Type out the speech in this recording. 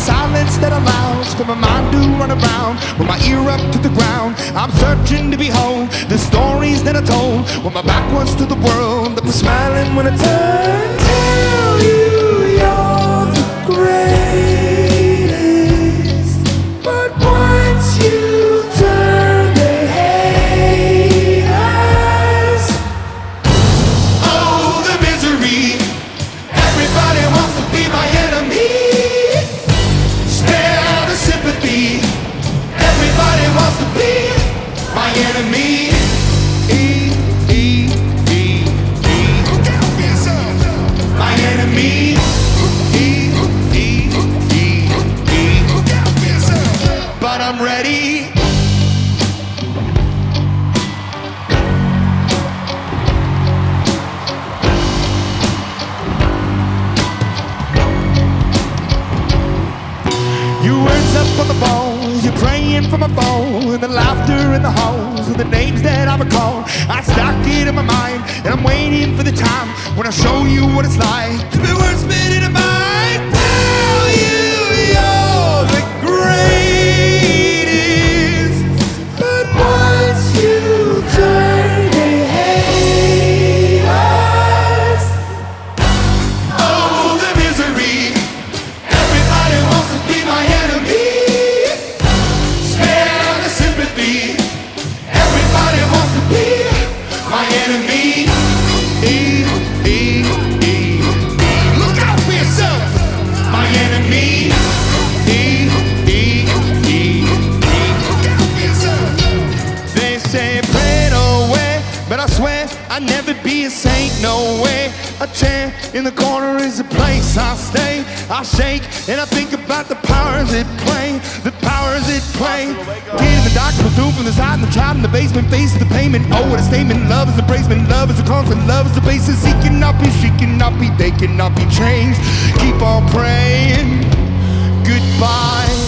silence that allows for my mind to run around. With my ear up to the ground, I'm searching to behold the stories that I told when my back was to the world that was smiling when I turned. Tell you you're the greatest, but once you turn, they hate us. Oh, the misery. Everybody wants to be my enemy. Spare the sympathy. Everybody wants to be my enemy. My enemy. But I'm ready. Your words up on the balls, you're praying for my phone, and the laughter in the halls, and the names that I recall. I stocked it in my mind, and I'm waiting for the time when I show you what it's like to be worth spinning a mind. Tell you you're the greatest, but once you turn, they hate us. Oh, the misery. Everybody wants to be my enemy. Spare the sympathy. Everybody wants to be my enemy. Look out for yourself, my enemy. Look out for yourself. They say pray no way, but I swear I'd never be a saint, no way. A chair in the corner is the place I stay. I shake and I think about the powers at play, the powers at play. Kid in the dark, pursued from the side, and the child in the basement, face the payment. Oh, what a statement! Love is the bracement, love is the constant, love is the basis. He cannot be, she cannot be, they cannot be changed. Keep on praying. Goodbye.